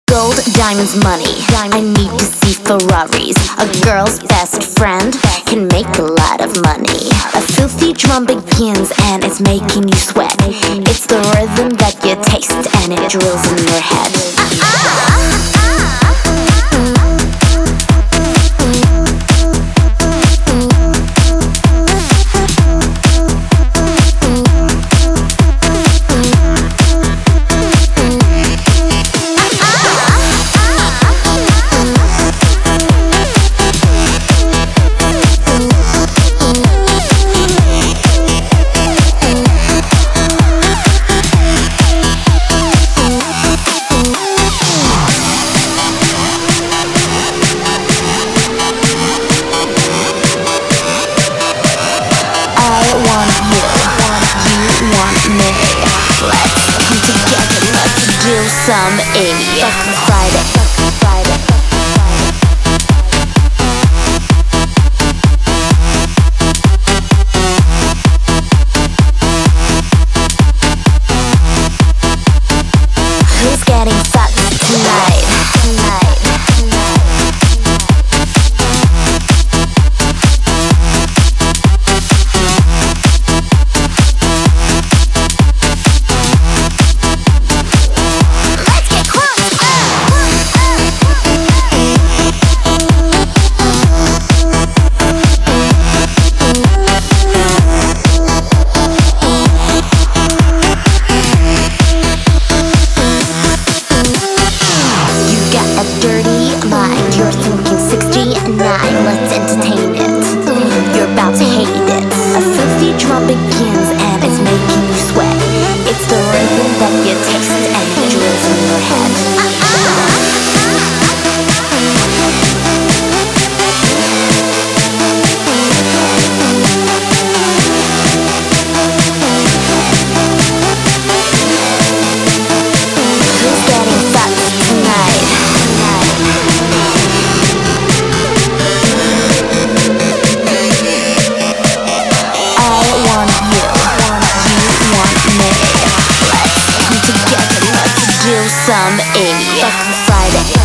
Gold, diamonds, money. I need to see Ferraris. A girl's best friend can make a lot of money. A filthy drum begins and it's making you sweat. It's the rhythm that you taste and it drills in your head. Do some Amy. Friday. Who's getting fucked tonight? You're thinking 69, let's entertain it. You're about to hate it. A filthy drum begins and it's making you sweat. It's the rhythm that you taste and it drills in your head. Who's getting fucked tonight? Do some Amy. Friday.